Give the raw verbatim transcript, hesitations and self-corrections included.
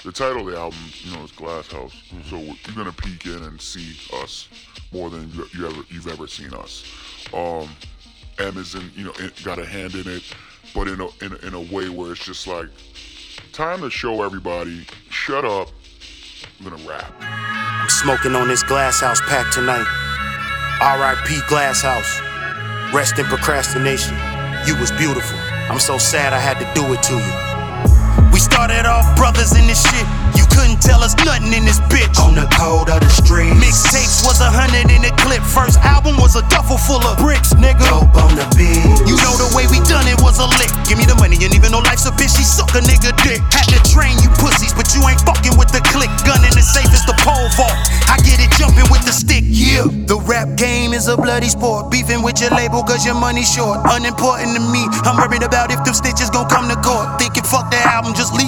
the title of the album, you know, is Glass House. Mm-hmm. So you're gonna peek in and see us more than you, you ever you've ever seen us. Um, M is in, you know, it got a hand in it, but in a, in a in a way where it's just like time to show everybody, shut up, I'm gonna rap. I'm smoking on this Glass House pack tonight. R I P Glass House. Rest in procrastination. You was beautiful. I'm so sad I had to do it to you. We started off brothers in this shit. You couldn't tell us nothing in this bitch. On the code of the streets. Mixtapes was a hundred in the clip. First album was a duffel full of bricks, nigga. Dope on the beat. You know the way we done it was a lick. Give me the money and even though life's a bitch, she suck a nigga dick. Had to train you pussies, but you ain't fucking with the click. Gun in the safe is the pole vault. I get it jumping with the stick, yeah. The rap game is a bloody sport. Beefing with your label cause your money short. Unimportant to me. I'm worried about if them stitches gon' come to court. Thinking fuck the album, just leak